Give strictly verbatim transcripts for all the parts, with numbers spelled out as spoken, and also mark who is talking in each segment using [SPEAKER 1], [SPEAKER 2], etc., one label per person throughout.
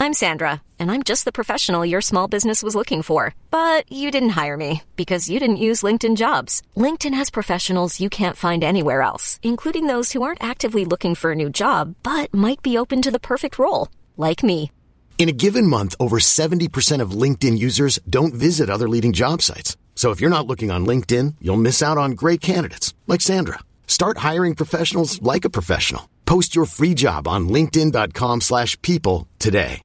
[SPEAKER 1] I'm Sandra, and I'm just the professional your small business was looking for. But you didn't hire me because you didn't use LinkedIn Jobs. LinkedIn has professionals you can't find anywhere else, including those who aren't actively looking for a new job, but might be open to the perfect role, like me.
[SPEAKER 2] In a given month, over seventy percent of LinkedIn users don't visit other leading job sites. So if you're not looking on LinkedIn, you'll miss out on great candidates like Sandra. Start hiring professionals like a professional. Post your free job on linkedin.com slash people today.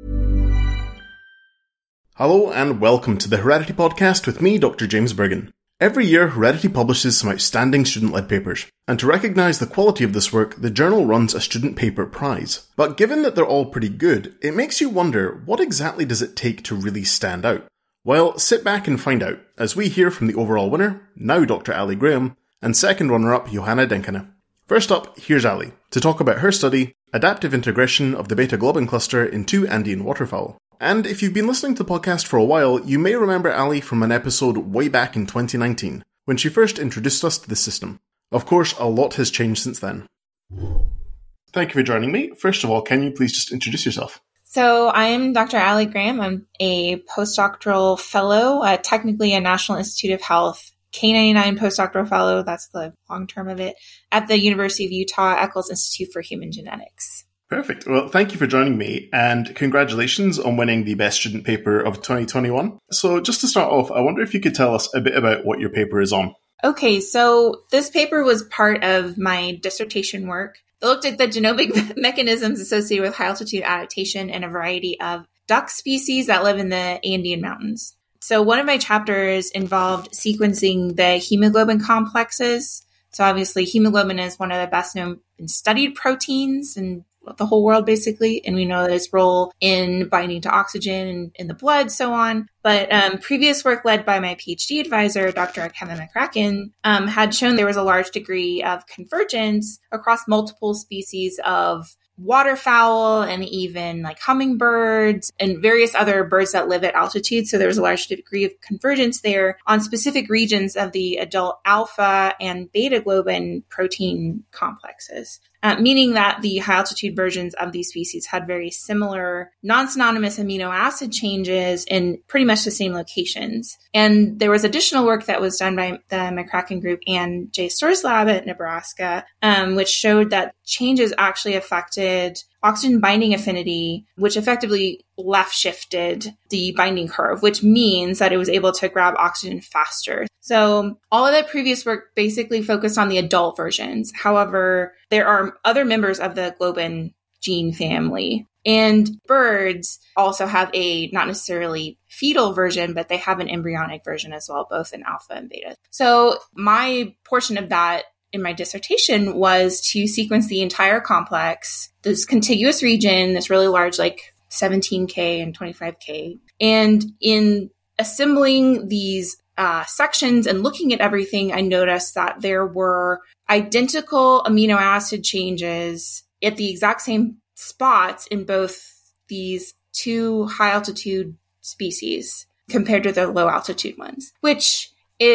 [SPEAKER 3] Hello and welcome to the Heredity Podcast with me, Doctor James Bergen. Every year, Heredity publishes some outstanding student-led papers, and to recognise the quality of this work, the journal runs a student paper prize. But given that they're all pretty good, it makes you wonder, what exactly does it take to really stand out? Well, sit back and find out, as we hear from the overall winner, now Doctor Ali Graham, and second runner-up Johanna Denkene. First up, here's Ali, to talk about her study, Adaptive Integration of the Beta-globin Cluster in Two Andean Waterfowl. And if you've been listening to the podcast for a while, you may remember Ali from an episode way back in twenty nineteen, when she first introduced us to the system. Of course, a lot has changed since then. Thank you for joining me. First of all, can you please just introduce yourself?
[SPEAKER 4] So I'm Doctor Ali Graham. I'm a postdoctoral fellow, uh, technically a National Institute of Health K ninety-nine postdoctoral fellow, that's the long term of it, at the University of Utah Eccles Institute for Human Genetics.
[SPEAKER 3] Perfect. Well, thank you for joining me, and congratulations on winning the Best Student Paper of twenty twenty-one. So just to start off, I wonder if you could tell us a bit about what your paper is on.
[SPEAKER 4] Okay, so this paper was part of my dissertation work. It looked at the genomic mechanisms associated with high-altitude adaptation in a variety of duck species that live in the Andean mountains. So one of my chapters involved sequencing the hemoglobin complexes. So obviously hemoglobin is one of the best known and studied proteins in the whole world, basically. And we know that its role in binding to oxygen in, in the blood, so on. But um, previous work led by my PhD advisor, Doctor Kevin McCracken, um, had shown there was a large degree of convergence across multiple species of waterfowl and even like hummingbirds and various other birds that live at altitude. So there was a large degree of convergence there on specific regions of the adult alpha and beta globin protein complexes, uh, meaning that the high altitude versions of these species had very similar non-synonymous amino acid changes in pretty much the same locations. And there was additional work that was done by the McCracken group and Jay Storr's lab at Nebraska, um, which showed that changes actually affected oxygen binding affinity, which effectively left shifted the binding curve, which means that it was able to grab oxygen faster. So all of that previous work basically focused on the adult versions. However, there are other members of the globin gene family. And birds also have a not necessarily fetal version, but they have an embryonic version as well, both in alpha and beta. So my portion of that in my dissertation was to sequence the entire complex, this contiguous region, this really large, like seventeen K and twenty-five K. And in assembling these uh, sections and looking at everything, I noticed that there were identical amino acid changes at the exact same spots in both these two high altitude species compared to the low altitude ones, which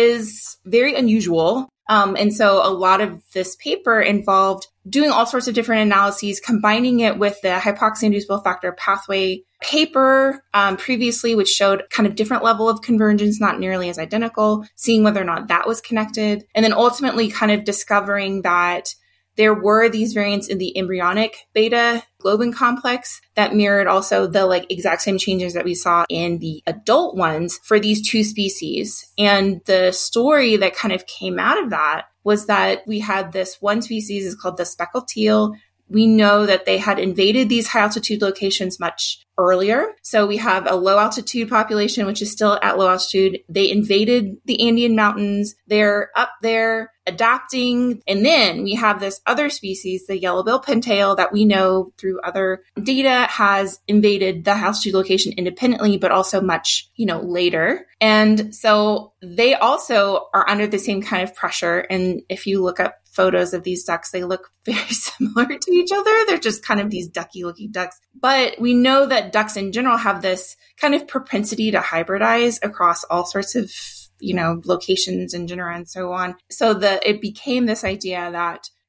[SPEAKER 4] is very unusual. Um, and so a lot of this paper involved doing all sorts of different analyses, combining it with the hypoxia-inducible factor pathway paper um, previously, which showed kind of different level of convergence, not nearly as identical, seeing whether or not that was connected. And then ultimately kind of discovering that there were these variants in the embryonic beta globin complex that mirrored also the like exact same changes that we saw in the adult ones for these two species. And the story that kind of came out of that was that we had this one species is called the speckled teal. We know that they had invaded these high altitude locations much earlier. So we have a low altitude population, which is still at low altitude. They invaded the Andean mountains. They're up there adapting. And then we have this other species, the yellow-billed pintail, that we know through other data has invaded the high altitude location independently, but also much, you know, later. And so they also are under the same kind of pressure. And if you look up photos of these ducks, they look very similar to each other. They're just kind of these ducky looking ducks. But we know that ducks in general have this kind of propensity to hybridize across all sorts of, you know, locations and genera and so on. So that it became this idea that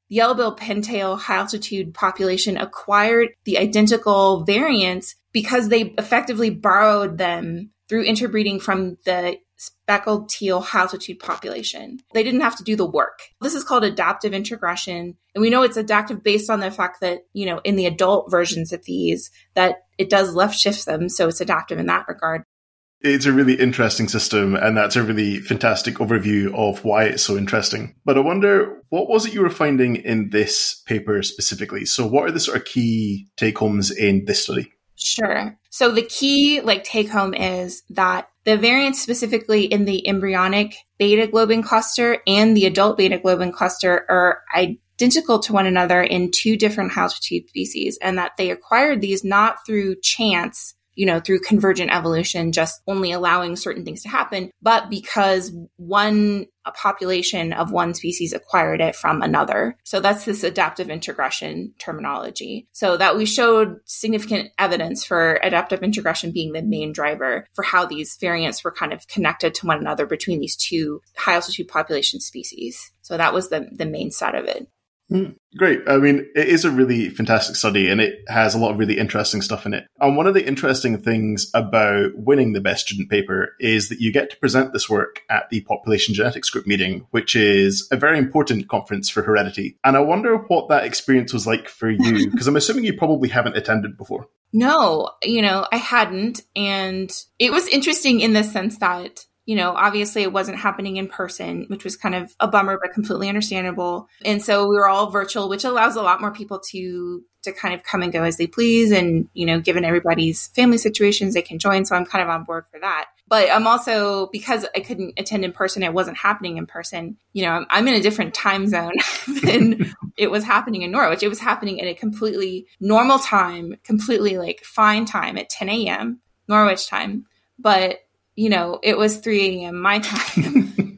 [SPEAKER 4] the yellow-billed pintail high-altitude population acquired the identical variants because they effectively borrowed them through interbreeding from the speckled teal high-altitude population. They didn't have to do the work. This is called adaptive introgression. And we know it's adaptive based on the fact that, you know, in the adult versions of these, that it does left shift them. So it's adaptive in that regard.
[SPEAKER 3] It's a really interesting system, and that's a really fantastic overview of why it's so interesting. But I wonder, what was it you were finding in this paper specifically? So what are the sort of key take-homes in this study?
[SPEAKER 4] Sure. So the key like take-home is that the variants specifically in the embryonic beta globin cluster and the adult beta globin cluster are identical to one another in two different high-altitude species, and that they acquired these not through chance, you know, through convergent evolution, just only allowing certain things to happen, but because one a population of one species acquired it from another. So that's this adaptive introgression terminology. So that we showed significant evidence for adaptive introgression being the main driver for how these variants were kind of connected to one another between these two high altitude population species. So that was the, the main side of it.
[SPEAKER 3] Mm, great. I mean, it is a really fantastic study, and it has a lot of really interesting stuff in it. And one of the interesting things about winning the best student paper is that you get to present this work at the Population Genetics Group meeting, which is a very important conference for heredity. And I wonder what that experience was like for you, because I'm assuming you probably haven't attended before.
[SPEAKER 4] No, you know, I hadn't. And it was interesting in the sense that, you know, obviously it wasn't happening in person, which was kind of a bummer, but completely understandable. And so we were all virtual, which allows a lot more people to to kind of come and go as they please. And, you know, given everybody's family situations, they can join. So I'm kind of on board for that. But I'm also, because I couldn't attend in person, it wasn't happening in person. You know, I'm, I'm in a different time zone than it was happening in Norwich. It was happening at a completely normal time, completely like fine time at ten a.m. Norwich time. But you know, it was three a.m. my time.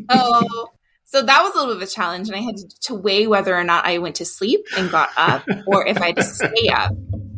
[SPEAKER 4] so, so that was a little bit of a challenge. And I had to, to weigh whether or not I went to sleep and got up or if I had to stay up.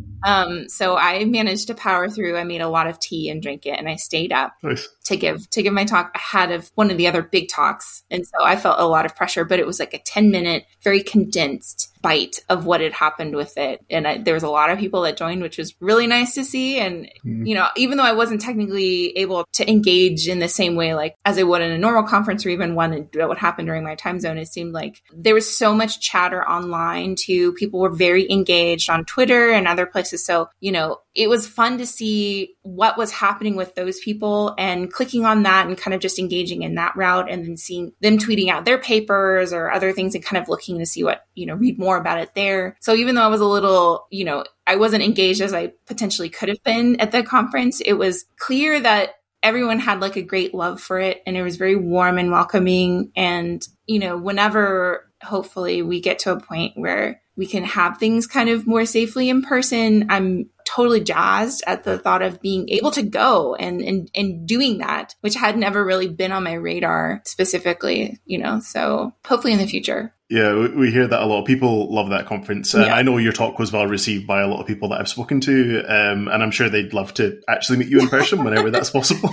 [SPEAKER 4] Um, so I managed to power through. I made a lot of tea and drank it, and I stayed up nice. to give to give my talk ahead of one of the other big talks. And so I felt a lot of pressure, but it was like a ten minute, very condensed bite of what had happened with it. And I, there was a lot of people that joined, which was really nice to see. And, mm. you know, even though I wasn't technically able to engage in the same way, like as I would in a normal conference or even one that would happen during my time zone, it seemed like there was so much chatter online too. People were very engaged on Twitter and other places. So, you know, it was fun to see what was happening with those people and clicking on that and kind of just engaging in that route, and then seeing them tweeting out their papers or other things and kind of looking to see what, you know, read more about it there. So even though I was a little, you know, I wasn't engaged as I potentially could have been at the conference, it was clear that everyone had like a great love for it, and it was very warm and welcoming. And, you know, whenever hopefully we get to a point where we can have things kind of more safely in person, I'm totally jazzed at the thought of being able to go and, and, and doing that, which had never really been on my radar specifically, you know, so hopefully in the future.
[SPEAKER 3] Yeah, we hear that a lot. People love that conference. And yeah. I know your talk was well received by a lot of people that I've spoken to. Um, and I'm sure they'd love to actually meet you in person whenever that's possible.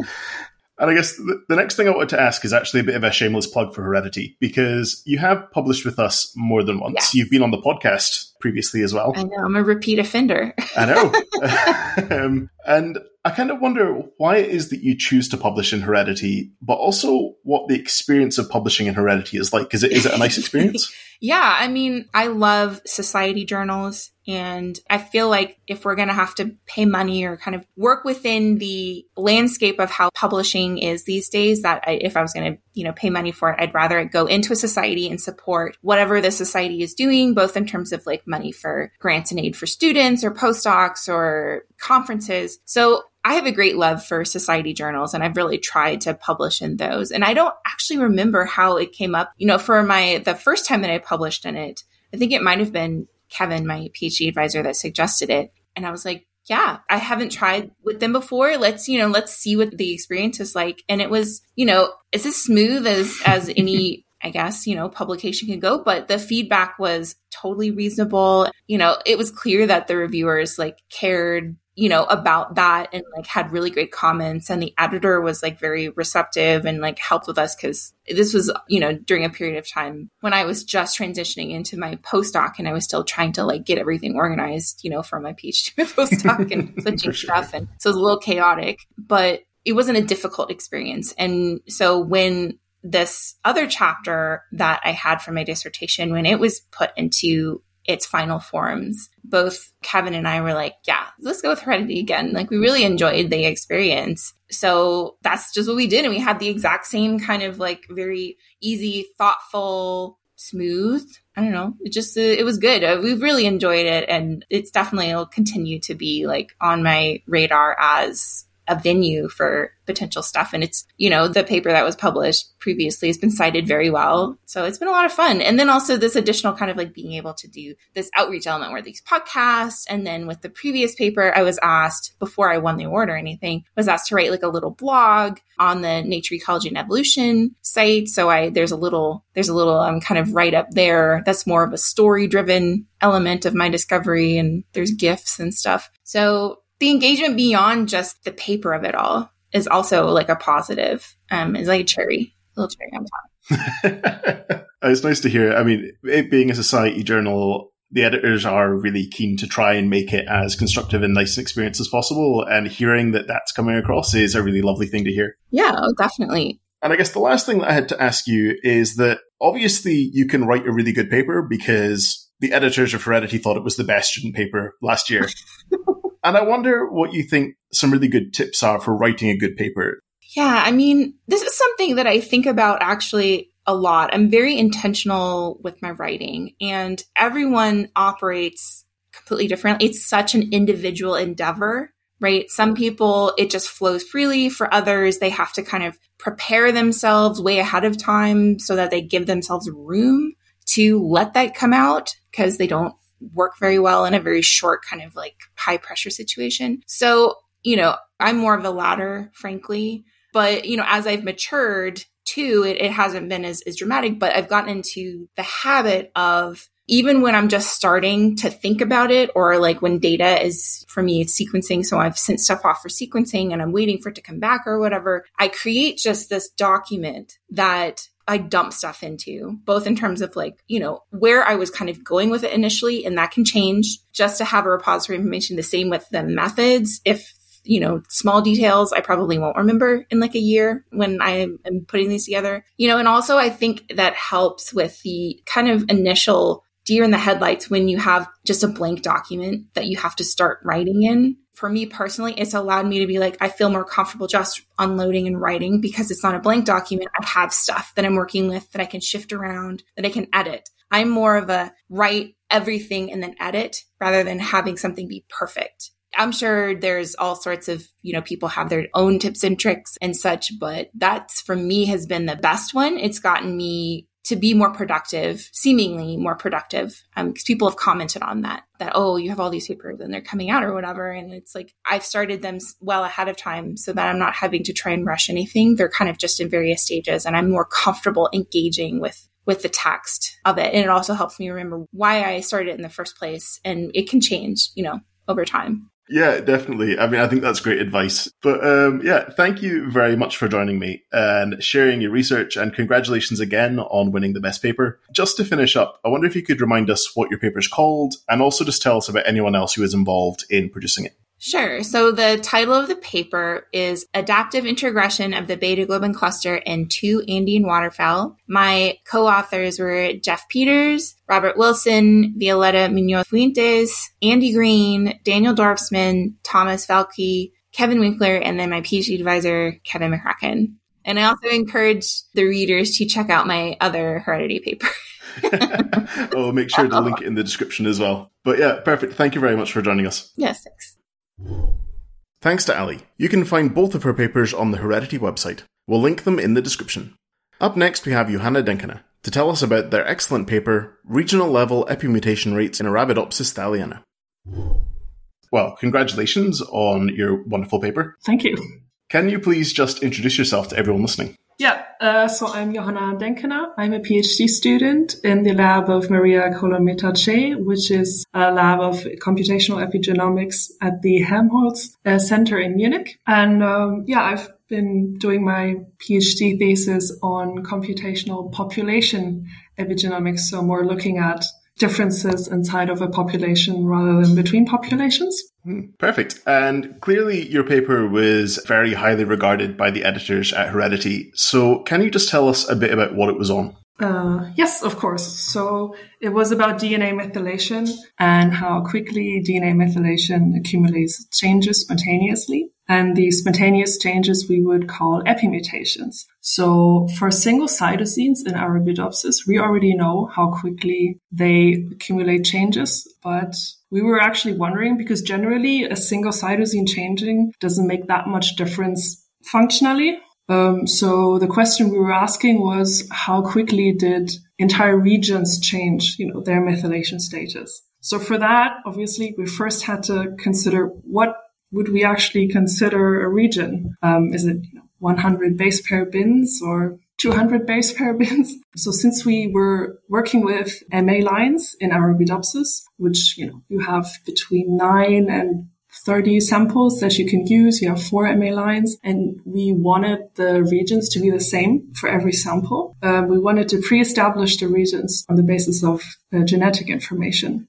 [SPEAKER 3] And I guess the, the next thing I wanted to ask is actually a bit of a shameless plug for Heredity, because you have published with us more than once. Yes. You've been on the podcast previously as well.
[SPEAKER 4] I know. I'm a repeat offender.
[SPEAKER 3] I know. um, and I kind of wonder why it is that you choose to publish in Heredity, but also what the experience of publishing in Heredity is like. Is it, is it a nice experience?
[SPEAKER 4] Yeah. I mean, I love society journals. And I feel like if we're going to have to pay money or kind of work within the landscape of how publishing is these days, that I, if I was going to, you know, pay money for it, I'd rather it go into a society and support whatever the society is doing, both in terms of like money for grants and aid for students or postdocs or conferences. So I have a great love for society journals, and I've really tried to publish in those. And I don't actually remember how it came up. You know, for my, the first time that I published in it, I think it might have been Kevin, my PhD advisor, that suggested it. And I was like, yeah, I haven't tried with them before. Let's, you know, let's see what the experience is like. And it was, you know, it's as smooth as, as any, I guess, you know, publication can go, but the feedback was totally reasonable. You know, it was clear that the reviewers like cared you know, about that and like had really great comments. And the editor was like very receptive and like helped with us because this was, you know, during a period of time when I was just transitioning into my postdoc and I was still trying to like get everything organized, you know, from my PhD to my postdoc and switching sure. stuff. And so it was a little chaotic, but it wasn't a difficult experience. And so when this other chapter that I had for my dissertation, when it was put into its final forms, both Kevin and I were like, yeah, let's go with Heredity again. Like we really enjoyed the experience. So that's just what we did. And we had the exact same kind of like very easy, thoughtful, smooth. I don't know. It just, uh, it was good. Uh, we've really enjoyed it. And it's definitely will continue to be like on my radar as a venue for potential stuff. And it's, you know, the paper that was published previously has been cited very well. So it's been a lot of fun. And then also this additional kind of like being able to do this outreach element where these podcasts. And then with the previous paper, I was asked before I won the award or anything, was asked to write like a little blog on the Nature Ecology and Evolution site. So I, there's a little, there's a little um, kind of write up there. That's more of a story driven element of my discovery. And there's GIFs and stuff. So the engagement beyond just the paper of it all is also like a positive. Um, it's like a cherry, a little cherry on top.
[SPEAKER 3] It's nice to hear. I mean, it being a society journal, the editors are really keen to try and make it as constructive and nice an experience as possible. And hearing that that's coming across is a really lovely thing to hear.
[SPEAKER 4] Yeah, definitely.
[SPEAKER 3] And I guess the last thing that I had to ask you is that obviously you can write a really good paper because the editors of Heredity thought it was the best student paper last year. And I wonder what you think some really good tips are for writing a good paper.
[SPEAKER 4] Yeah, I mean, this is something that I think about actually a lot. I'm very intentional with my writing, and everyone operates completely differently. It's such an individual endeavor, right? Some people, it just flows freely. For others, they have to kind of prepare themselves way ahead of time so that they give themselves room to let that come out because they don't work very well in a very short kind of like high pressure situation. So, you know, I'm more of the latter, frankly. But, you know, as I've matured too, it, it hasn't been as, as dramatic, but I've gotten into the habit of even when I'm just starting to think about it, or like when data is, for me, it's sequencing. So I've sent stuff off for sequencing and I'm waiting for it to come back or whatever. I create just this document that I dump stuff into, both in terms of like, you know, where I was kind of going with it initially, and that can change, just to have a repository of information. The same with the methods. If, you know, small details, I probably won't remember in like a year when I am putting these together, you know, and also I think that helps with the kind of initial deer in the headlights when you have just a blank document that you have to start writing in. For me personally, it's allowed me to be like, I feel more comfortable just unloading and writing because it's not a blank document. I have stuff that I'm working with that I can shift around, that I can edit. I'm more of a write everything and then edit rather than having something be perfect. I'm sure there's all sorts of, you know, people have their own tips and tricks and such, but that's for me has been the best one. It's gotten me to be more productive, seemingly more productive, um, because people have commented on that, that, oh, you have all these papers and they're coming out or whatever. And it's like, I've started them well ahead of time so that I'm not having to try and rush anything. They're kind of just in various stages, and I'm more comfortable engaging with, with the text of it. And it also helps me remember why I started it in the first place. And it can change, you know, over time.
[SPEAKER 3] Yeah, definitely. I mean, I think that's great advice. But um, yeah, thank you very much for joining me and sharing your research, and congratulations again on winning the best paper. Just to finish up, I wonder if you could remind us what your paper's called, and also just tell us about anyone else who is involved in producing it.
[SPEAKER 4] Sure. So the title of the paper is Adaptive Introgression of the Beta Globin Cluster in Two Andean Waterfowl. My co-authors were Jeff Peters, Robert Wilson, Violeta Munoz Fuentes, Andy Green, Daniel Dorfsman, Thomas Velke, Kevin Winkler, and then my PhD advisor, Kevin McCracken. And I also encourage the readers to check out my other Heredity paper.
[SPEAKER 3] Oh, make sure to link it in the description as well. But yeah, perfect. Thank you very much for joining us.
[SPEAKER 4] Yes, thanks.
[SPEAKER 3] Thanks to Ali. You can find both of her papers on the Heredity website. We'll link them in the description. Up next, we have Johanna Denkene to tell us about their excellent paper, Regional Level Epimutation Rates in Arabidopsis thaliana. Well, congratulations on your wonderful paper.
[SPEAKER 5] Thank you.
[SPEAKER 3] Can you please just introduce yourself to everyone listening?
[SPEAKER 5] Yeah, uh, so I'm Johanna Denkener. I'm a PhD student in the lab of Maria Colón-Metaché, which is a lab of computational epigenomics at the Helmholtz uh, Center in Munich. And um, yeah, I've been doing my PhD thesis on computational population epigenomics, so more looking at differences inside of a population rather than between populations.
[SPEAKER 3] Perfect. And clearly your paper was very highly regarded by the editors at Heredity. So can you just tell us a bit about what it was on?
[SPEAKER 5] Uh, yes, of course. So it was about D N A methylation and how quickly D N A methylation accumulates changes spontaneously. And these spontaneous changes we would call epimutations. So for single cytosines in Arabidopsis, we already know how quickly they accumulate changes, but we were actually wondering because generally a single cytosine changing doesn't make that much difference functionally. Um, so the question we were asking was how quickly did entire regions change, you know, their methylation status? So for that, obviously, we first had to consider what would we actually consider a region? Um, is it you know, one hundred base pair bins or two hundred base pair bins? So since we were working with M A lines in Arabidopsis, which, you know, you have between nine and thirty samples that you can use. You have four M A lines, and we wanted the regions to be the same for every sample. Uh, we wanted to pre-establish the regions on the basis of uh, genetic information.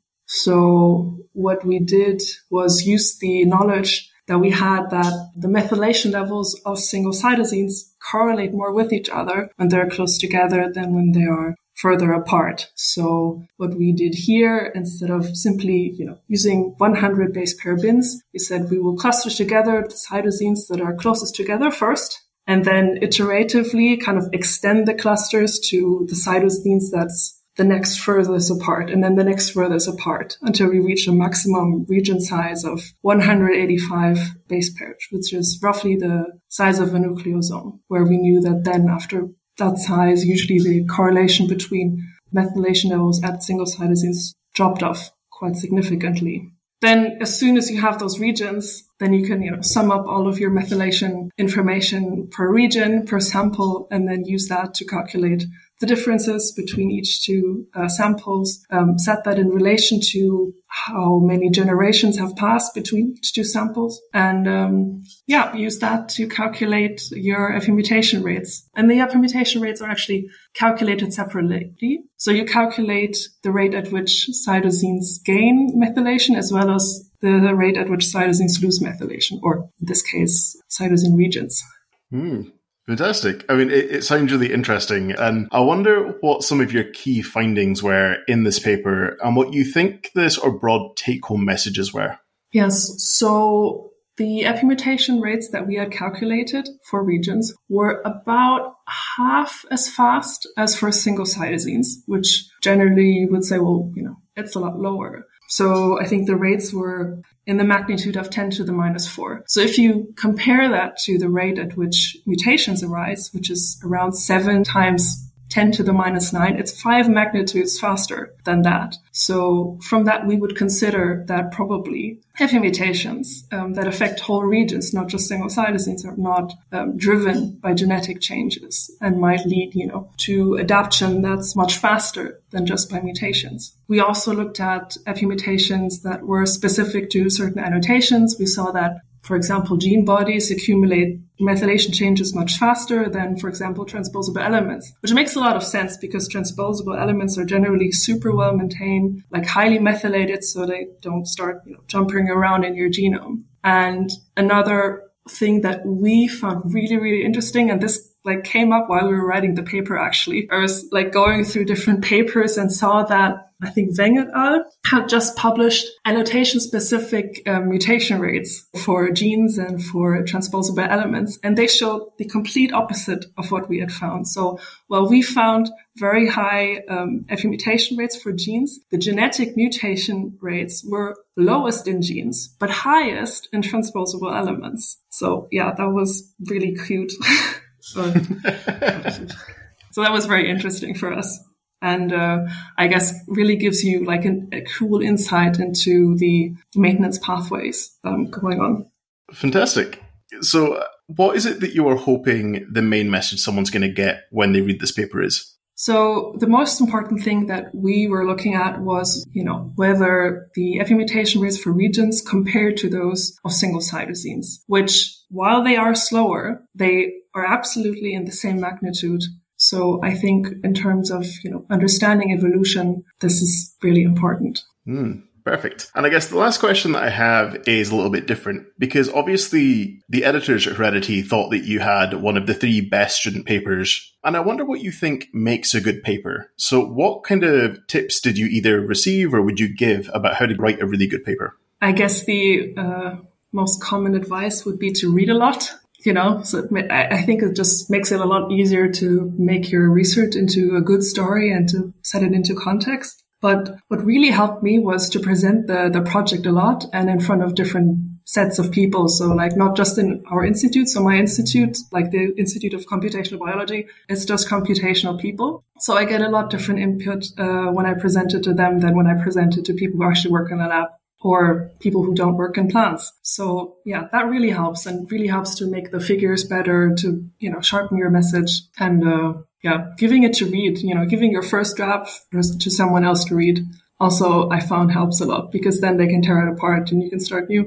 [SPEAKER 5] So what we did was use the knowledge that we had that the methylation levels of single cytosines correlate more with each other when they're close together than when they are further apart. So what we did here, instead of simply, you know, using one hundred base pair bins, we said we will cluster together the cytosines that are closest together first, and then iteratively kind of extend the clusters to the cytosines that's the next furthest apart, and then the next furthest apart until we reach a maximum region size of one hundred eighty-five base pairs, which is roughly the size of a nucleosome, where we knew that then after that size, usually the correlation between methylation levels at single cytosines dropped off quite significantly. Then as soon as you have those regions, then you can, you know, sum up all of your methylation information per region, per sample, and then use that to calculate the differences between each two uh, samples, um, set that in relation to how many generations have passed between each two samples, and um, yeah, use that to calculate your epimutation rates. And the epimutation rates are actually calculated separately. So you calculate the rate at which cytosines gain methylation as well as the rate at which cytosines lose methylation, or in this case, cytosine regions.
[SPEAKER 3] Mm. Fantastic. I mean, it, it sounds really interesting. And I wonder what some of your key findings were in this paper and what you think the sort of broad take-home messages were.
[SPEAKER 5] Yes. So the epimutation rates that we had calculated for regions were about half as fast as for single cytosines, which generally you would say, well, you know, it's a lot lower. So I think the rates were in the magnitude of ten to the minus four. So if you compare that to the rate at which mutations arise, which is around seven times ten to the minus nine, it's five magnitudes faster than that. So from that, we would consider that probably epimutations um, that affect whole regions, not just single cytosines, are not um, driven by genetic changes and might lead, you know, to adaptation that's much faster than just by mutations. We also looked at epimutations that were specific to certain annotations. We saw that, for example, gene bodies accumulate methylation changes much faster than, for example, transposable elements, which makes a lot of sense because transposable elements are generally super well maintained, like highly methylated, so they don't start, you know, jumping around in your genome. And another thing that we found really, really interesting, and this like came up while we were writing the paper, actually. I was like going through different papers and saw that I think Weng et al. Had just published annotation-specific um, mutation rates for genes and for transposable elements, and they showed the complete opposite of what we had found. So while we found very high um, epimutation rates for genes, the genetic mutation rates were lowest in genes, but highest in transposable elements. So yeah, that was really cute. So, so that was very interesting for us. And uh, I guess really gives you like an, a cool insight into the maintenance pathways um, going on.
[SPEAKER 3] Fantastic. So what is it that you are hoping the main message someone's going to get when they read this paper is?
[SPEAKER 5] So the most important thing that we were looking at was, you know, whether the F A mutation rates for regions compared to those of single cytosines, which while they are slower, they are absolutely in the same magnitude. So I think in terms of, you know, understanding evolution, this is really important.
[SPEAKER 3] Mm. Perfect. And I guess the last question that I have is a little bit different, because obviously the editors at Heredity thought that you had one of the three best student papers. And I wonder what you think makes a good paper. So what kind of tips did you either receive or would you give about how to write a really good paper?
[SPEAKER 5] I guess the uh, most common advice would be to read a lot. You know, so it, I think it just makes it a lot easier to make your research into a good story and to set it into context. But what really helped me was to present the, the project a lot and in front of different sets of people. So like not just in our institute. So my institute, like the Institute of Computational Biology, it's just computational people. So I get a lot different input uh, when I present it to them than when I present it to people who actually work in the lab or people who don't work in plants. So yeah, that really helps and really helps to make the figures better, to, you know, sharpen your message and, uh, yeah, giving it to read, you know, giving your first draft to someone else to read. Also, I found helps a lot because then they can tear it apart and you can start new.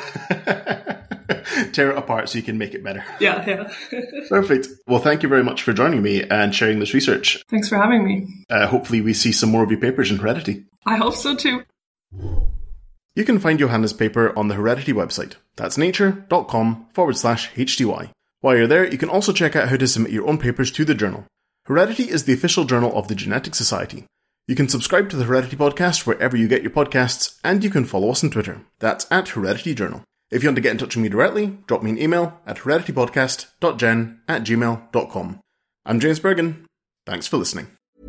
[SPEAKER 3] Tear it apart so you can make it better.
[SPEAKER 5] Yeah, yeah.
[SPEAKER 3] Perfect. Well, thank you very much for joining me and sharing this research.
[SPEAKER 5] Thanks for having me.
[SPEAKER 3] Uh, hopefully we see some more of your papers in Heredity.
[SPEAKER 5] I hope so too.
[SPEAKER 3] You can find Johanna's paper on the Heredity website. That's nature.com forward slash HTY. While you're there, you can also check out how to submit your own papers to the journal. Heredity is the official journal of the Genetic Society. You can subscribe to the Heredity podcast wherever you get your podcasts, and you can follow us on Twitter. That's at Heredity Journal. If you want to get in touch with me directly, drop me an email at hereditypodcast.gen at gmail.com. I'm James Bergen. Thanks for listening.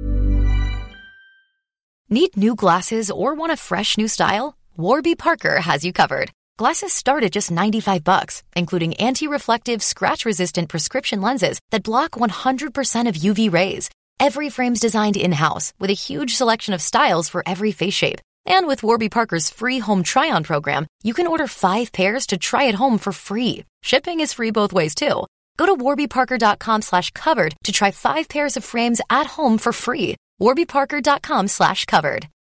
[SPEAKER 1] Need new glasses or want a fresh new style? Warby Parker has you covered. Glasses start at just ninety-five bucks, including anti-reflective, scratch-resistant prescription lenses that block one hundred percent of U V rays. Every frame's designed in-house with a huge selection of styles for every face shape. And with Warby Parker's free home try-on program, you can order five pairs to try at home for free. Shipping is free both ways, too. Go to warbyparker.com slash covered to try five pairs of frames at home for free. warbyparker.com slash covered.